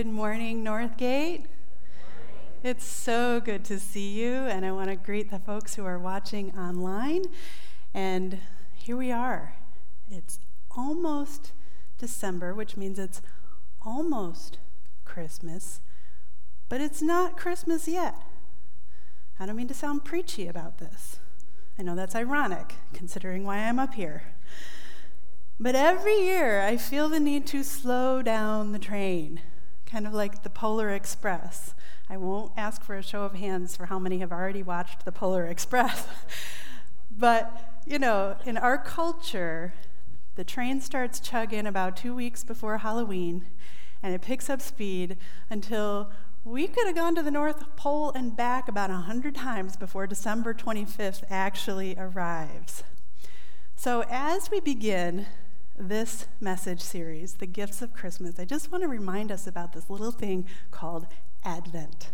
Good morning, Northgate. It's so good to see you, and I want to greet the folks who are watching online. And here we are. It's almost December, which means it's almost Christmas, but it's not Christmas yet. I don't mean to sound preachy about this. I know that's ironic, considering why I'm up here. But every year, I feel the need to slow down the train, kind of like the Polar Express. I won't ask for a show of hands for how many have already watched the Polar Express. But, you know, in our culture, the train starts chugging about 2 weeks before Halloween, and it picks up speed until we could have gone to the North Pole and back about 100 times before December 25th actually arrives. So as we begin this message series, The Gifts of Christmas, I just want to remind us about this little thing called Advent.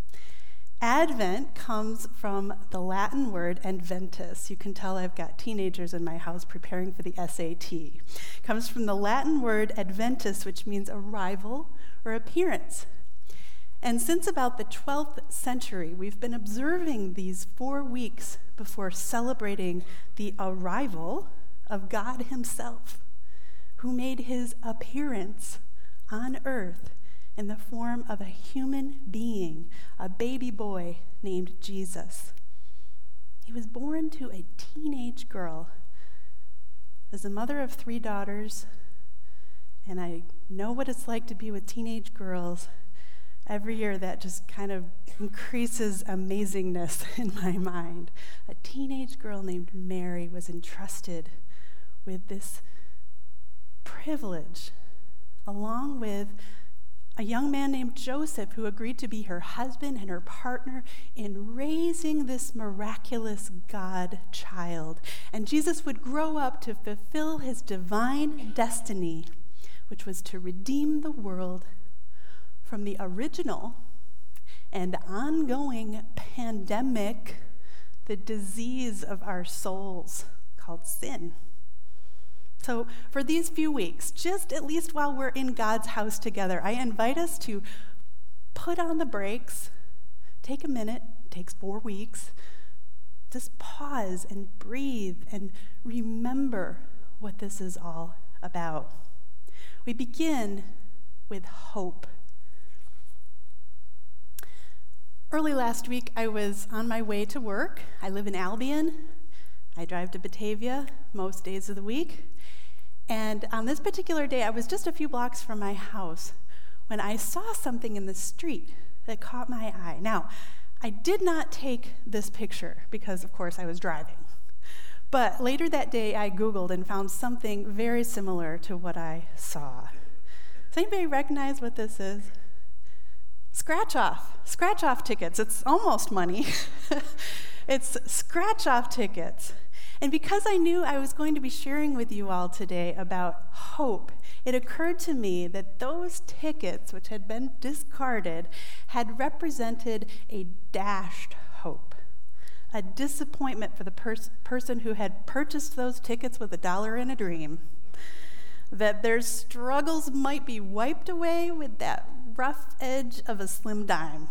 Advent comes from the Latin word adventus. You can tell I've got teenagers in my house preparing for the SAT. It comes from the Latin word adventus, which means arrival or appearance. And since about the 12th century, we've been observing these 4 weeks before celebrating the arrival of God himself, who made his appearance on earth in the form of a human being, a baby boy named Jesus. He was born to a teenage girl. As a mother of 3 daughters, and I know what it's like to be with teenage girls, every year that just kind of increases amazingness in my mind. A teenage girl named Mary was entrusted with this privilege, along with a young man named Joseph, who agreed to be her husband and her partner in raising this miraculous God child. And Jesus would grow up to fulfill his divine destiny, which was to redeem the world from the original and ongoing pandemic, the disease of our souls called sin. So for these few weeks, just at least while we're in God's house together, I invite us to put on the brakes, take a minute, it takes 4 weeks, just pause and breathe and remember what this is all about. We begin with hope. Early last week, I was on my way to work. I live in Albion. I drive to Batavia most days of the week. And on this particular day, I was just a few blocks from my house when I saw something in the street that caught my eye. Now, I did not take this picture because, of course, I was driving. But later that day, I Googled and found something very similar to what I saw. Does anybody recognize what this is? Scratch-off tickets. It's almost money. It's scratch-off tickets. And because I knew I was going to be sharing with you all today about hope, it occurred to me that those tickets, which had been discarded, had represented a dashed hope, a disappointment for the person who had purchased those tickets with $1 and a dream, that their struggles might be wiped away with that rough edge of a slim dime.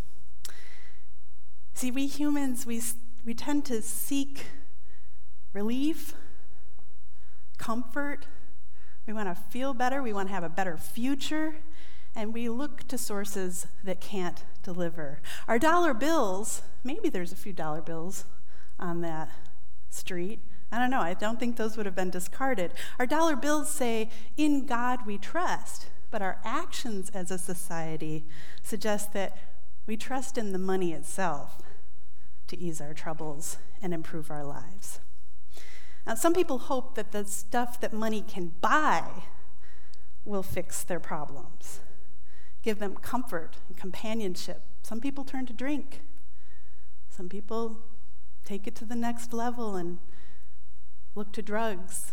See, we humans, we tend to seek relief, comfort. We want to feel better. We want to have a better future. And we look to sources that can't deliver. Our dollar bills, maybe there's a few dollar bills on that street. I don't know. I don't think those would have been discarded. Our dollar bills say, "In God we trust." But our actions as a society suggest that we trust in the money itself to ease our troubles and improve our lives. Now, some people hope that the stuff that money can buy will fix their problems, give them comfort and companionship. Some people turn to drink. Some people take it to the next level and look to drugs.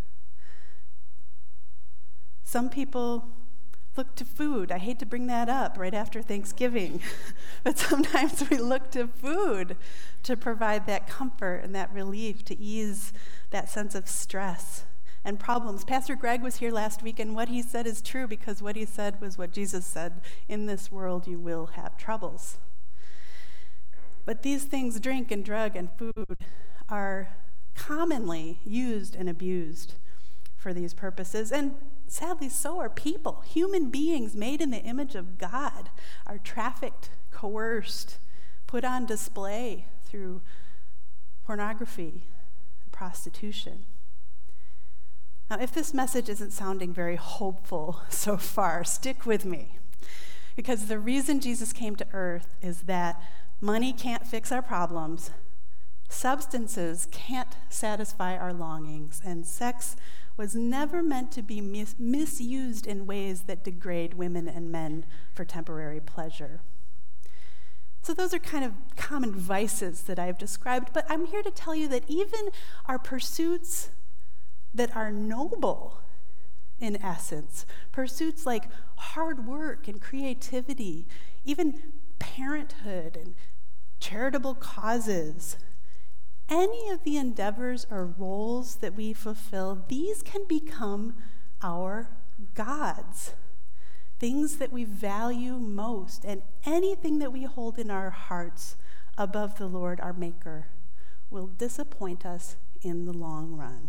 Some people look to food. I hate to bring that up right after Thanksgiving, but sometimes we look to food to provide that comfort and that relief, to ease that sense of stress and problems. Pastor Greg was here last week, and what he said is true because what he said was what Jesus said. In this world, you will have troubles. But these things, drink and drug and food, are commonly used and abused for these purposes. And sadly, so are people. Human beings made in the image of God are trafficked, coerced, put on display through pornography, prostitution. Now, if this message isn't sounding very hopeful so far, stick with me. Because the reason Jesus came to earth is that money can't fix our problems, substances can't satisfy our longings, and sex was never meant to be misused in ways that degrade women and men for temporary pleasure. So those are kind of common vices that I've described, but I'm here to tell you that even our pursuits that are noble, in essence, pursuits like hard work and creativity, even parenthood and charitable causes, any of the endeavors or roles that we fulfill, these can become our gods. Things that we value most, and anything that we hold in our hearts above the Lord, our Maker, will disappoint us in the long run.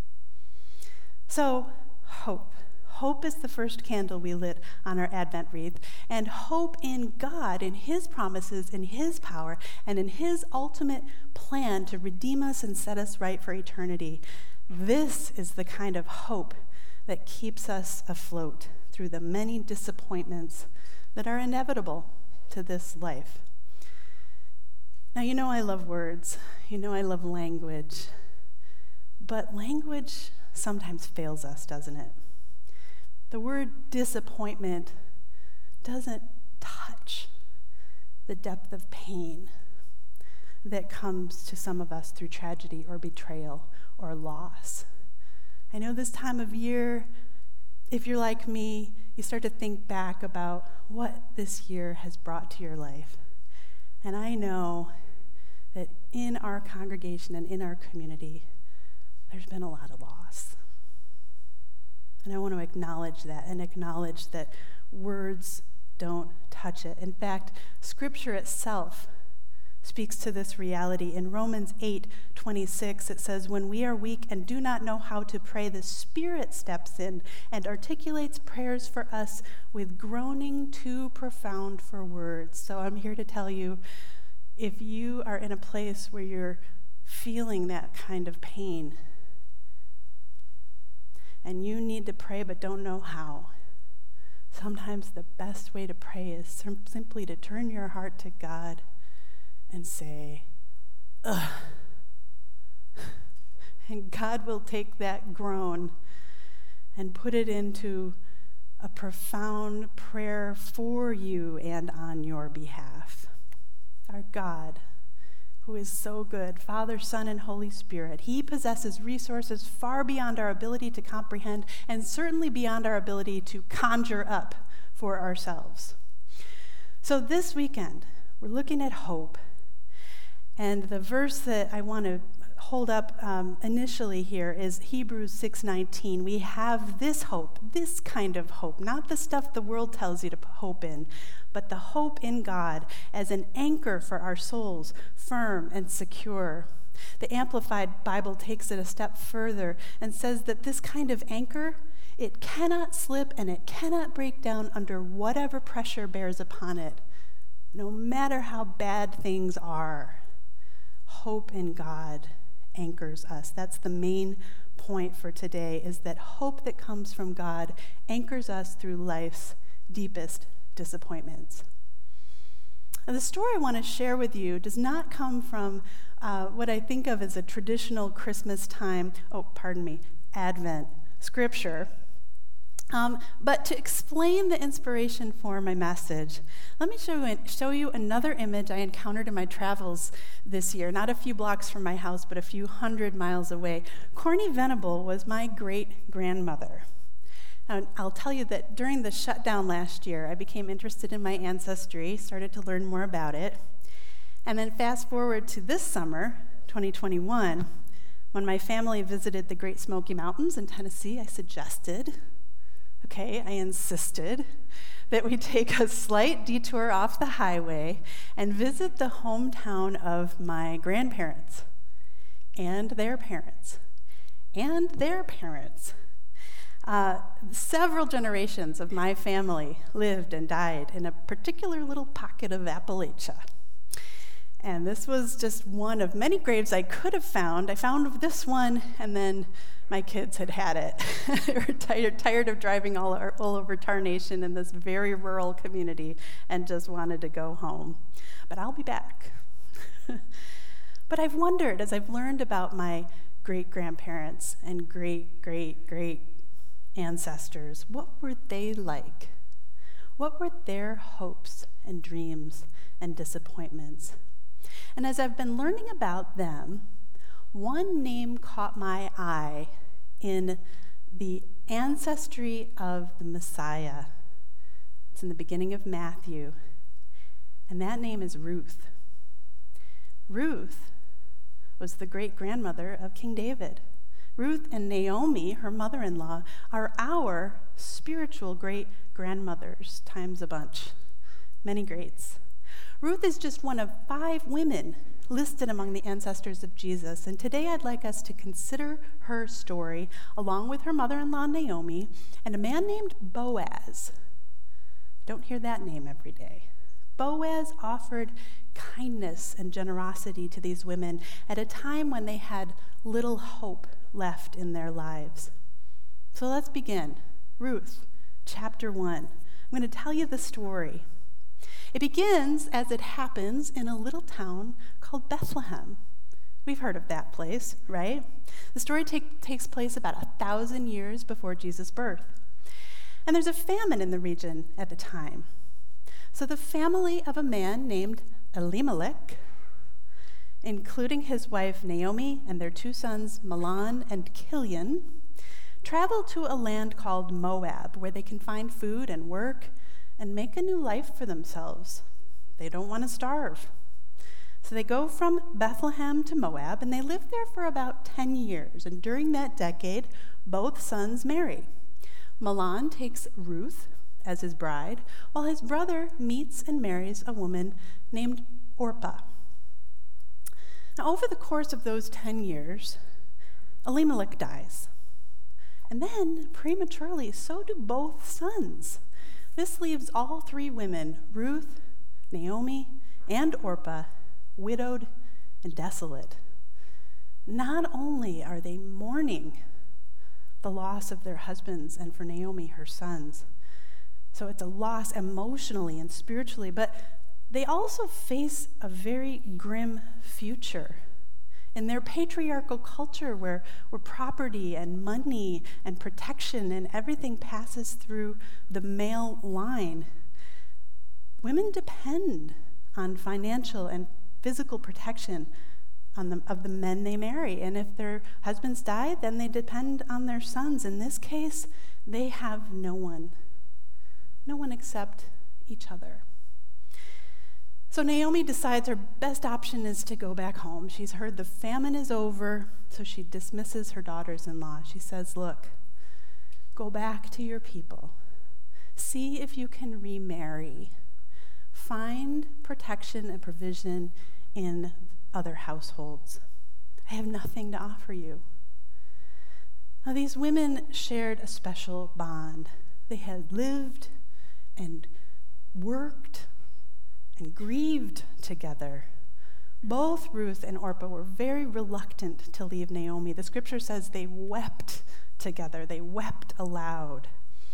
So, hope. Hope is the first candle we lit on our Advent wreath, and hope in God, in His promises, in His power, and in His ultimate plan to redeem us and set us right for eternity. This is the kind of hope that keeps us afloat through the many disappointments that are inevitable to this life. Now, you know I love words. You know I love language. But language sometimes fails us, doesn't it? The word disappointment doesn't touch the depth of pain that comes to some of us through tragedy or betrayal or loss. I know this time of year, if you're like me, you start to think back about what this year has brought to your life. And I know that in our congregation and in our community, there's been a lot of loss. And I want to acknowledge that and acknowledge that words don't touch it. In fact, Scripture itself speaks to this reality. In Romans 8:26, it says, "When we are weak and do not know how to pray, the Spirit steps in and articulates prayers for us with groaning too profound for words." So I'm here to tell you, if you are in a place where you're feeling that kind of pain and you need to pray but don't know how, sometimes the best way to pray is simply to turn your heart to God and say, ugh. And God will take that groan and put it into a profound prayer for you and on your behalf. Our God, who is so good, Father, Son, and Holy Spirit, He possesses resources far beyond our ability to comprehend and certainly beyond our ability to conjure up for ourselves. So this weekend, we're looking at hope. And the verse that I want to hold up initially here is Hebrews 6:19. We have this hope, this kind of hope, not the stuff the world tells you to hope in, but the hope in God as an anchor for our souls, firm and secure. The Amplified Bible takes it a step further and says that this kind of anchor, it cannot slip and it cannot break down under whatever pressure bears upon it, no matter how bad things are. Hope in God anchors us. That's the main point for today, is that hope that comes from God anchors us through life's deepest disappointments. Now, the story I want to share with you does not come from what I think of as a traditional Christmas time, Advent scripture. But to explain the inspiration for my message, let me show you another image I encountered in my travels this year, not a few blocks from my house, but a few hundred miles away. Corny Venable was my great-grandmother. And I'll tell you that during the shutdown last year, I became interested in my ancestry, started to learn more about it. And then fast forward to this summer, 2021, When my family visited the Great Smoky Mountains in Tennessee, I insisted that we take a slight detour off the highway and visit the hometown of my grandparents and their parents and their parents. Several generations of my family lived and died in a particular little pocket of Appalachia. And this was just one of many graves I could have found. I found this one, and then my kids had it. They were tired of driving all over Tarnation in this very rural community and just wanted to go home. But I'll be back. But I've wondered, as I've learned about my great-grandparents and great-great-great ancestors, what were they like? What were their hopes and dreams and disappointments? And as I've been learning about them, one name caught my eye in the ancestry of the Messiah. It's in the beginning of Matthew, and that name is Ruth. Ruth was the great-grandmother of King David. Ruth and Naomi, her mother-in-law, are our spiritual great-grandmothers times a bunch. Many greats. Ruth is just one of 5 women listed among the ancestors of Jesus, and today I'd like us to consider her story along with her mother-in-law Naomi and a man named Boaz. Don't hear that name every day. Boaz offered kindness and generosity to these women at a time when they had little hope left in their lives. So let's begin. Ruth, chapter 1. I'm going to tell you the story. It begins, as it happens, in a little town called Bethlehem. We've heard of that place, right? The story takes place about 1,000 years before Jesus' birth. And there's a famine in the region at the time. So the family of a man named Elimelech, including his wife Naomi and their 2 sons Mahlon and Kilion, travel to a land called Moab, where they can find food and work and make a new life for themselves. They don't want to starve. So they go from Bethlehem to Moab, and they live there for about 10 years. And during that decade, both sons marry. Mahlon takes Ruth as his bride, while his brother meets and marries a woman named Orpah. Now, over the course of those 10 years, Elimelech dies. And then, prematurely, so do both sons. This leaves all 3 women, Ruth, Naomi, and Orpah, widowed and desolate. Not only are they mourning the loss of their husbands and for Naomi, her sons, so it's a loss emotionally and spiritually, but they also face a very grim future. In their patriarchal culture where property and money and protection and everything passes through the male line, women depend on financial and physical protection of the men they marry. And if their husbands die, then they depend on their sons. In this case, they have no one except each other. So Naomi decides her best option is to go back home. She's heard the famine is over, so she dismisses her daughters-in-law. She says, look, go back to your people. See if you can remarry. Find protection and provision in other households. I have nothing to offer you. Now, these women shared a special bond. They had lived and worked and grieved together. Both Ruth and Orpah were very reluctant to leave Naomi. The scripture says they wept together. They wept aloud.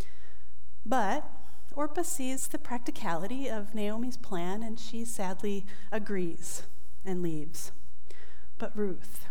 But Orpah sees the practicality of Naomi's plan, and she sadly agrees and leaves. But Ruth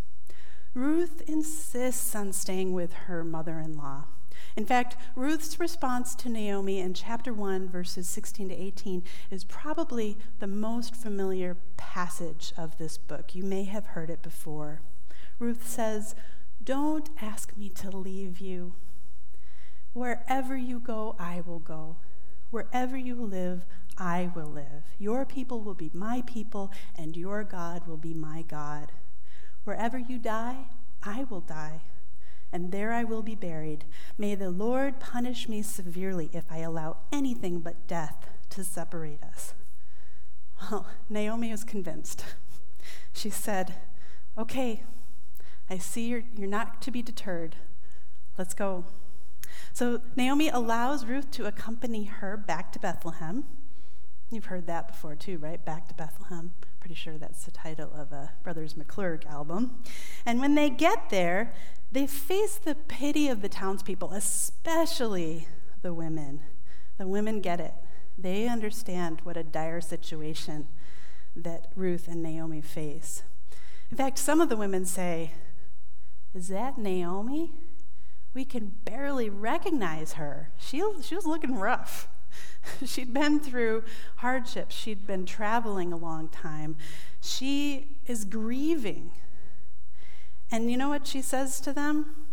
insists on staying with her mother-in-law. In fact, Ruth's response to Naomi in chapter 1, verses 16 to 18, is probably the most familiar passage of this book. You may have heard it before. Ruth says, "Don't ask me to leave you. Wherever you go, I will go. Wherever you live, I will live. Your people will be my people, and your God will be my God." Wherever you die, I will die, and there I will be buried. May the Lord punish me severely if I allow anything but death to separate us." Well, Naomi was convinced. She said, "Okay, I see you're not to be deterred. Let's go." So Naomi allows Ruth to accompany her back to Bethlehem. You've heard that before too, right? Back to Bethlehem. Pretty sure that's the title of a Brothers McClurg album. And when they get there, they face the pity of the townspeople, especially the women. The women get it. They understand what a dire situation that Ruth and Naomi face. In fact, some of the women say, "Is that Naomi? We can barely recognize her. She was looking rough." She'd been through hardships. She'd been traveling a long time. She is grieving. And you know what she says to them?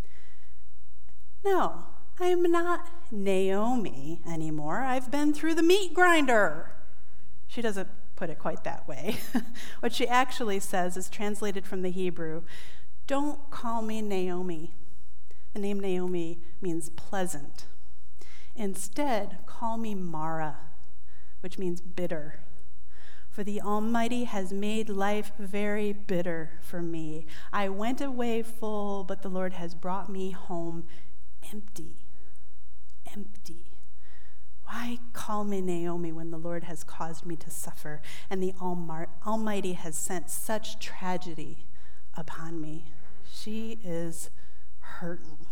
"No, I'm not Naomi anymore. I've been through the meat grinder." She doesn't put it quite that way. What she actually says is translated from the Hebrew, "Don't call me Naomi." The name Naomi means pleasant. "Instead, call me Mara," which means bitter. "For the Almighty has made life very bitter for me. I went away full, but the Lord has brought me home empty." Empty. Why call me Naomi when the Lord has caused me to suffer and the Almighty has sent such tragedy upon me? She is hurting.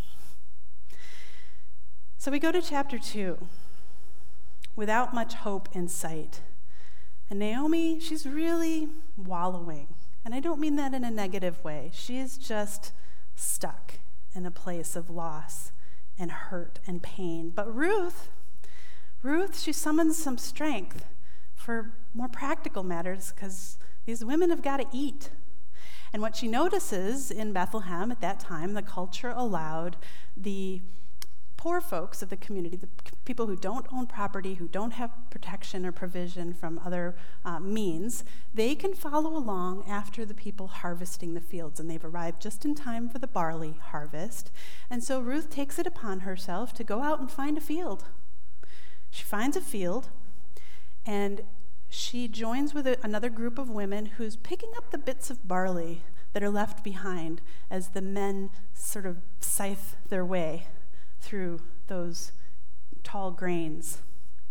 So we go to chapter 2, without much hope in sight. And Naomi, she's really wallowing. And I don't mean that in a negative way. She's just stuck in a place of loss and hurt and pain. But Ruth, she summons some strength for more practical matters because these women have got to eat. And what she notices in Bethlehem at that time, the culture allowed the poor folks of the community, the people who don't own property, who don't have protection or provision from other means, they can follow along after the people harvesting the fields. And they've arrived just in time for the barley harvest. And so Ruth takes it upon herself to go out and find a field. She finds a field, and she joins with another group of women who's picking up the bits of barley that are left behind as the men sort of scythe their way through those tall grains.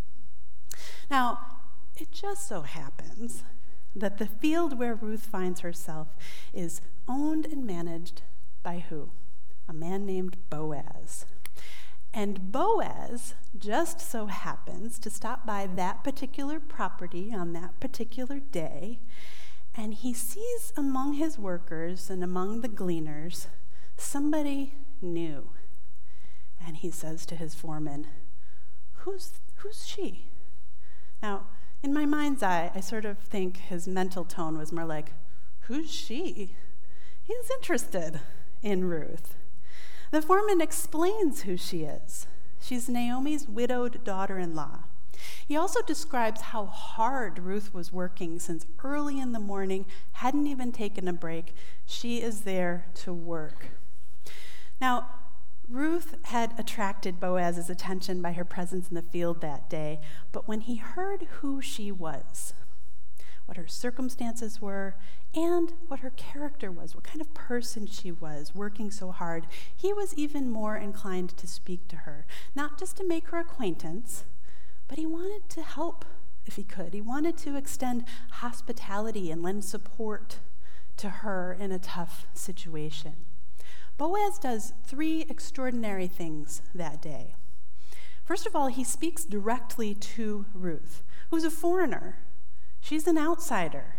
Now, it just so happens that the field where Ruth finds herself is owned and managed by who? A man named Boaz. And Boaz just so happens to stop by that particular property on that particular day, and he sees among his workers and among the gleaners somebody new. And he says to his foreman, who's she? Now, in my mind's eye, I sort of think his mental tone was more like, who's she? He's interested in Ruth. The foreman explains who she is. She's Naomi's widowed daughter-in-law. He also describes how hard Ruth was working since early in the morning, hadn't even taken a break. She is there to work. Now, Ruth had attracted Boaz's attention by her presence in the field that day, but when he heard who she was, what her circumstances were, and what her character was, what kind of person she was, working so hard, he was even more inclined to speak to her, not just to make her acquaintance, but he wanted to help if he could. He wanted to extend hospitality and lend support to her in a tough situation. Boaz does 3 extraordinary things that day. First of all, he speaks directly to Ruth, who's a foreigner. She's an outsider.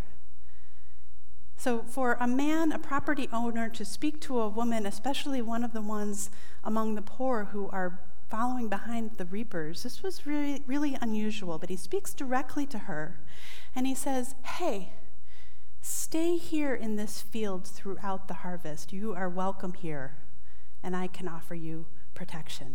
So for a man, a property owner, to speak to a woman, especially one of the ones among the poor who are following behind the reapers, this was really, really unusual. But he speaks directly to her, and he says, hey, stay here in this field throughout the harvest. You are welcome here, and I can offer you protection.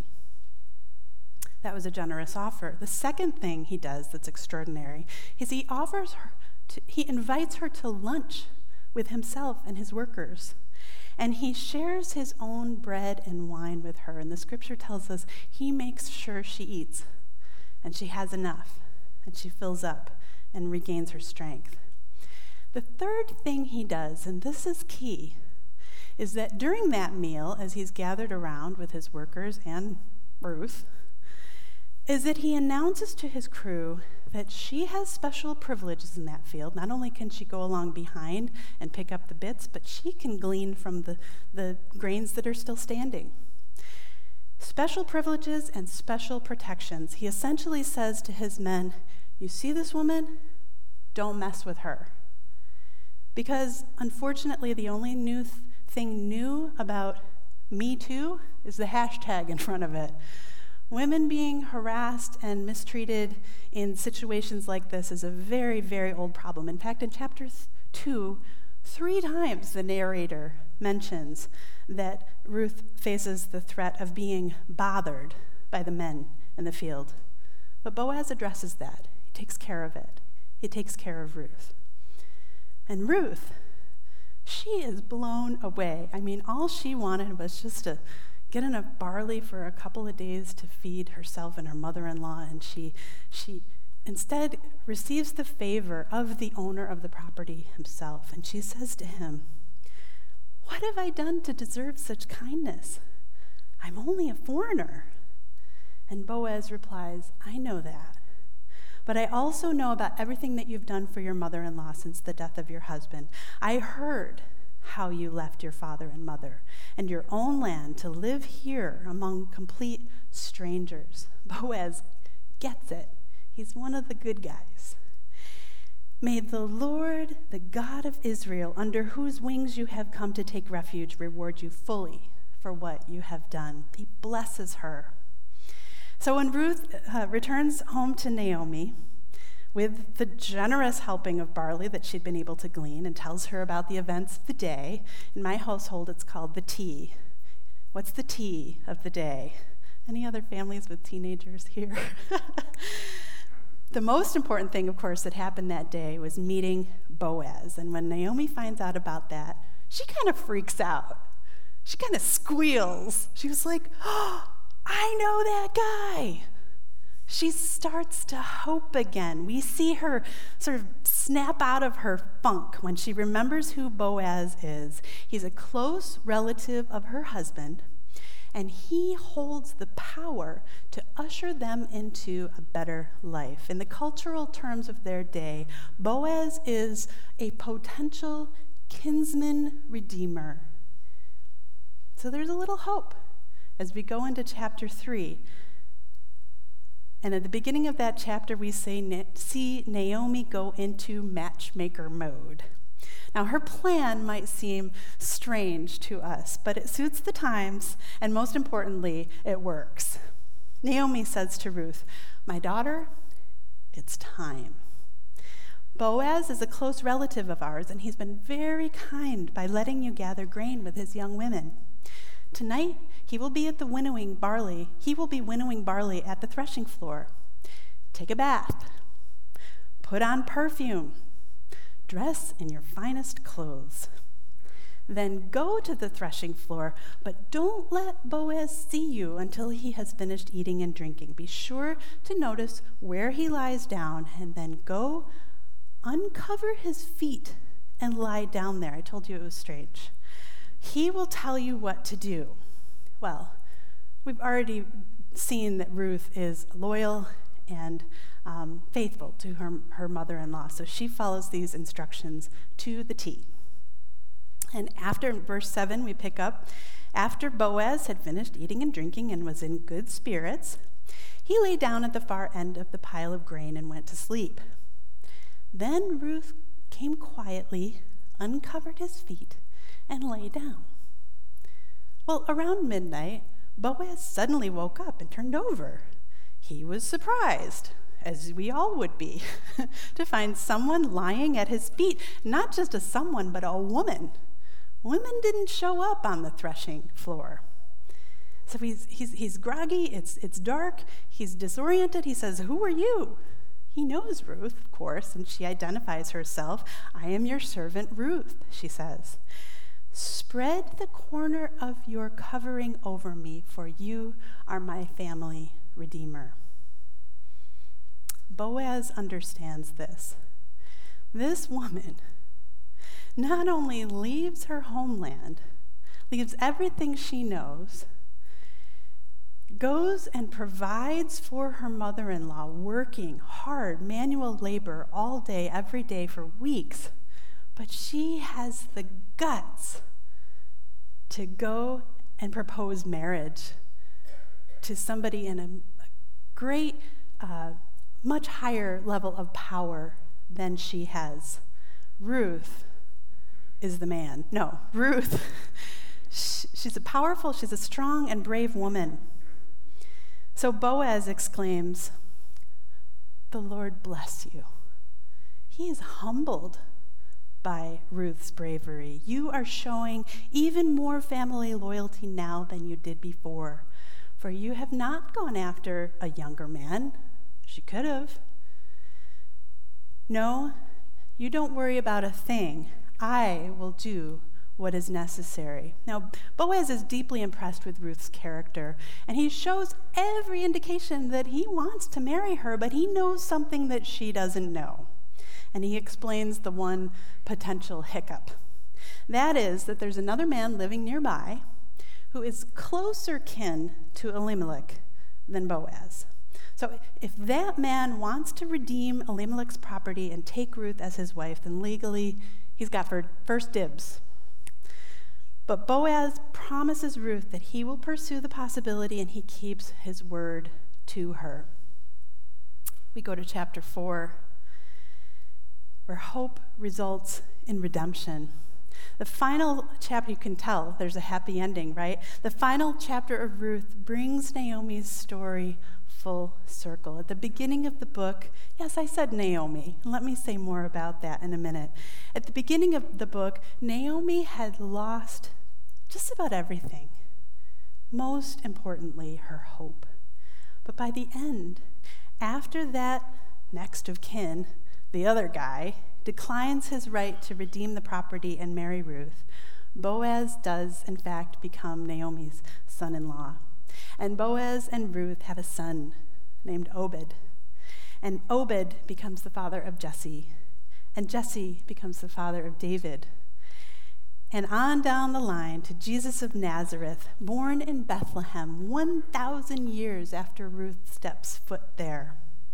That was a generous offer. The second thing he does that's extraordinary is he invites her to lunch with himself and his workers. And he shares his own bread and wine with her. And the scripture tells us he makes sure she eats, and she has enough, and she fills up and regains her strength. The third thing he does, and this is key, is that during that meal, as he's gathered around with his workers and Ruth, is that he announces to his crew that she has special privileges in that field. Not only can she go along behind and pick up the bits, but she can glean from the grains that are still standing. Special privileges and special protections. He essentially says to his men, you see this woman? Don't mess with her. Because unfortunately, the only thing new about Me Too is the hashtag in front of it. Women being harassed and mistreated in situations like this is a very, very old problem. In fact, in chapter 2, 3 times the narrator mentions that Ruth faces the threat of being bothered by the men in the field. But Boaz addresses that. He takes care of it. He takes care of Ruth. And Ruth, she is blown away. I mean, all she wanted was just to get enough barley for a couple of days to feed herself and her mother-in-law, and she instead receives the favor of the owner of the property himself. And she says to him, what have I done to deserve such kindness? I'm only a foreigner. And Boaz replies, I know that. But I also know about everything that you've done for your mother-in-law since the death of your husband. I heard how you left your father and mother and your own land to live here among complete strangers. Boaz gets it. He's one of the good guys. May the Lord, the God of Israel, under whose wings you have come to take refuge, reward you fully for what you have done. He blesses her. So when Ruth returns home to Naomi with the generous helping of barley that she'd been able to glean and tells her about the events of the day, in my household it's called the tea. What's the tea of the day? Any other families with teenagers here? The most important thing, of course, that happened that day was meeting Boaz. And when Naomi finds out about that, she kind of freaks out. She kind of squeals. She was like, oh, I know that guy. She starts to hope again. We see her sort of snap out of her funk when she remembers who Boaz is. He's a close relative of her husband, and he holds the power to usher them into a better life. In the cultural terms of their day, Boaz is a potential kinsman redeemer. So there's a little hope as we go into chapter 3. And at the beginning of that chapter, we see Naomi go into matchmaker mode. Now, her plan might seem strange to us, but it suits the times, and most importantly, it works. Naomi says to Ruth, my daughter, it's time. Boaz is a close relative of ours, and he's been very kind by letting you gather grain with his young women. Tonight, he will be winnowing barley at the threshing floor. Take a bath. Put on perfume. Dress in your finest clothes. Then go to the threshing floor, but don't let Boaz see you until he has finished eating and drinking. Be sure to notice where he lies down, and then go uncover his feet and lie down there. I told you it was strange. He will tell you what to do. Well, we've already seen that Ruth is loyal and faithful to her mother-in-law, so she follows these instructions to the T. And after, in verse 7, we pick up, after Boaz had finished eating and drinking and was in good spirits, he lay down at the far end of the pile of grain and went to sleep. Then Ruth came quietly, uncovered his feet, and lay down. Well, around midnight, Boaz suddenly woke up and turned over. He was surprised, as we all would be, to find someone lying at his feet, not just a someone, but a woman. Women didn't show up on the threshing floor. So he's groggy, it's dark, he's disoriented. He says, who are you? He knows Ruth, of course, and she identifies herself. I am your servant Ruth, she says. Spread the corner of your covering over me, for you are my family redeemer. Boaz understands this. This woman not only leaves her homeland, leaves everything she knows, goes and provides for her mother-in-law, working hard, manual labor all day, every day for weeks, but she has the guts to go and propose marriage to somebody in a great, much higher level of power than she has. Ruth is the man. No, Ruth, she's a strong and brave woman. So Boaz exclaims, "The Lord bless you." He is humbled by Ruth's bravery. You are showing even more family loyalty now than you did before, for you have not gone after a younger man. She could have. No, you don't worry about a thing. I will do what is necessary. Now, Boaz is deeply impressed with Ruth's character, and he shows every indication that he wants to marry her, but he knows something that she doesn't know. And he explains the one potential hiccup. That is that there's another man living nearby who is closer kin to Elimelech than Boaz. So if that man wants to redeem Elimelech's property and take Ruth as his wife, then legally he's got first dibs. But Boaz promises Ruth that he will pursue the possibility, and he keeps his word to her. We go to chapter 4, where hope results in redemption. The final chapter, you can tell there's a happy ending, right? The final chapter of Ruth brings Naomi's story full circle. At the beginning of the book, yes, I said Naomi, and let me say more about that in a minute. At the beginning of the book, Naomi had lost just about everything. Most importantly, her hope. But by the end, after that next of kin, the other guy, declines his right to redeem the property and marry Ruth, Boaz does, in fact, become Naomi's son-in-law. And Boaz and Ruth have a son named Obed. And Obed becomes the father of Jesse. And Jesse becomes the father of David. And on down the line to Jesus of Nazareth, born in Bethlehem 1,000 years after Ruth steps foot there.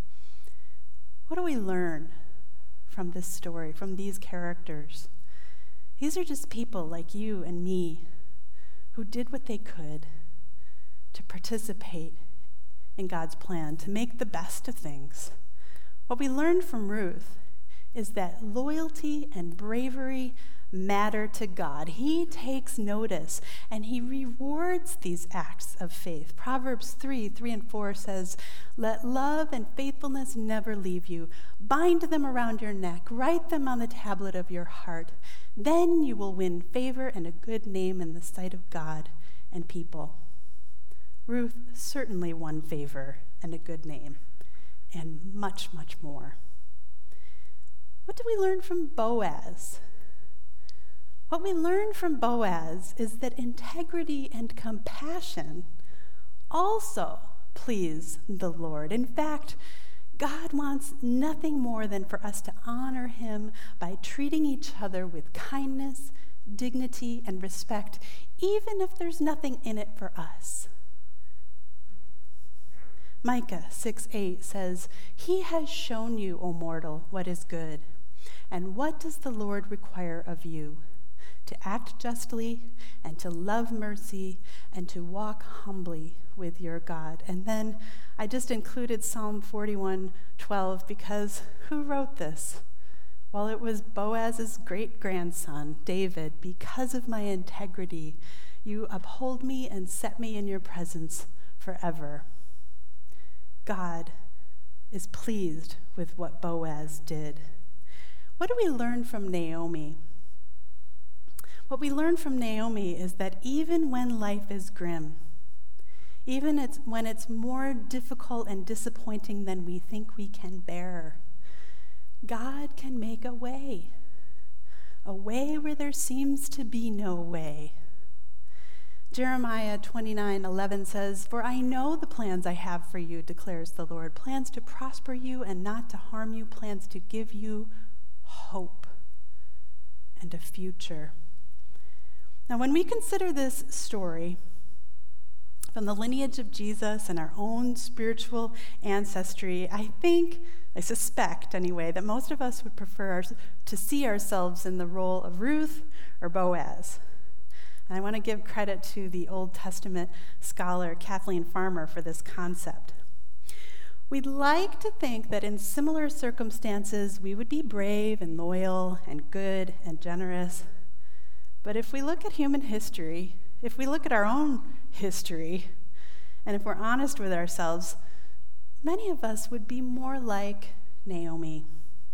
What do we learn from this story, from these characters? These are just people like you and me who did what they could to participate in God's plan, to make the best of things. What we learned from Ruth is that loyalty and bravery matter to God. He takes notice and he rewards these acts of faith. Proverbs 3:3-4 says, "Let love and faithfulness never leave you. Bind them around your neck. Write them on the tablet of your heart. Then you will win favor and a good name in the sight of God and people." Ruth certainly won favor and a good name, and much, much more. What do we learn from Boaz? What we learn from Boaz is that integrity and compassion also please the Lord. In fact, God wants nothing more than for us to honor him by treating each other with kindness, dignity, and respect, even if there's nothing in it for us. Micah 6:8 says, "He has shown you, O mortal, what is good. And what does the Lord require of you? To act justly and to love mercy and to walk humbly with your God." And then I just included Psalm 41:12 because who wrote this? Well, it was Boaz's great-grandson, David. "Because of my integrity, you uphold me and set me in your presence forever." God is pleased with what Boaz did. What do we learn from Naomi? What we learn from Naomi is that even when life is grim, even when it's more difficult and disappointing than we think we can bear. God can make a way where there seems to be no way. Jeremiah 29:11 says, "For I know the plans I have for you, declares the Lord, plans to prosper you and not to harm you, plans to give you hope and a future." Now, when we consider this story from the lineage of Jesus and our own spiritual ancestry, I suspect anyway, that most of us would prefer to see ourselves in the role of Ruth or Boaz. And I want to give credit to the Old Testament scholar Kathleen Farmer for this concept. We'd like to think that in similar circumstances, we would be brave and loyal and good and generous. But if we look at human history, if we look at our own history, and if we're honest with ourselves, many of us would be more like Naomi.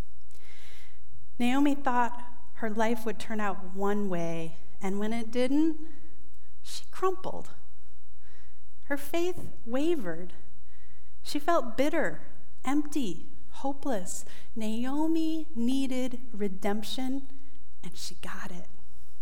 Naomi thought her life would turn out one way, and when it didn't, she crumpled. Her faith wavered. She felt bitter, empty, hopeless. Naomi needed redemption, and she got it.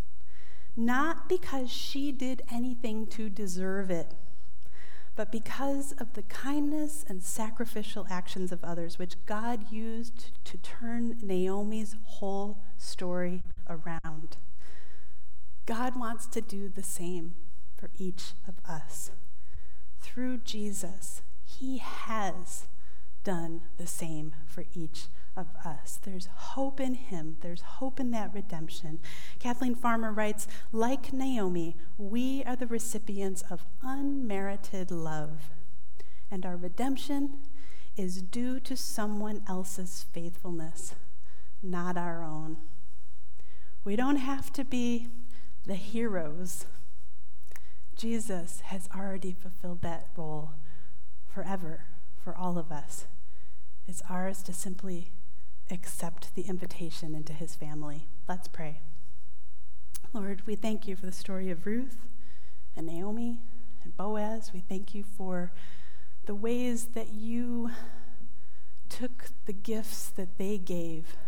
Not because she did anything to deserve it, but because of the kindness and sacrificial actions of others, which God used to turn Naomi's whole story around. God wants to do the same for each of us. Through Jesus, he has done the same for each of us. There's hope in him. There's hope in that redemption. Kathleen Farmer writes, "Like Naomi, we are the recipients of unmerited love, and our redemption is due to someone else's faithfulness, not our own." We don't have to be the heroes. Jesus has already fulfilled that role forever for all of us. It's ours to simply accept the invitation into his family. Let's pray. Lord, we thank you for the story of Ruth and Naomi and Boaz. We thank you for the ways that you took the gifts that they gave.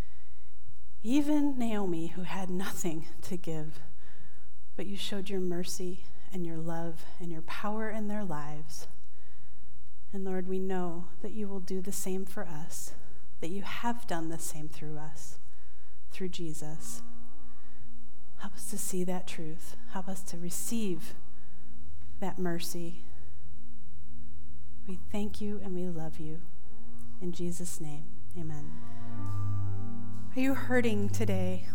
Even Naomi, who had nothing to give, but you showed your mercy and your love and your power in their lives. And Lord, we know that you will do the same for us, that you have done the same through us, through Jesus. Help us to see that truth. Help us to receive that mercy. We thank you and we love you. In Jesus' name, amen. Are you hurting today?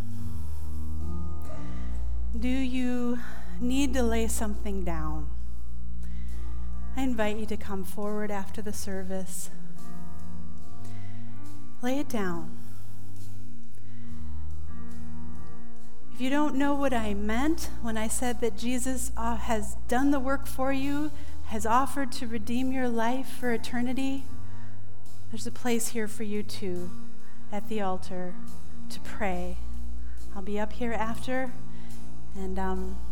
Do you need to lay something down? I invite you to come forward after the service. Lay it down. If you don't know what I meant when I said that Jesus has done the work for you, has offered to redeem your life for eternity, there's a place here for you too, at the altar, to pray. I'll be up here after, and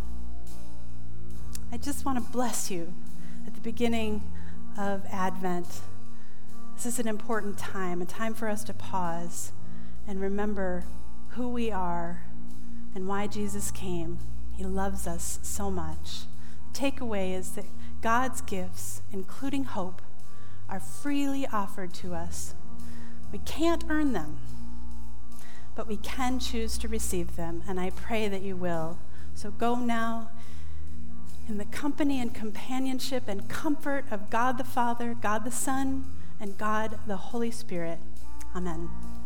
I just want to bless you at the beginning of Advent. This is an important time, a time for us to pause and remember who we are and why Jesus came. He loves us so much. The takeaway is that God's gifts, including hope, are freely offered to us. We can't earn them, but we can choose to receive them, and I pray that you will. So go now in the company and companionship and comfort of God the Father, God the Son, and God the Holy Spirit. Amen.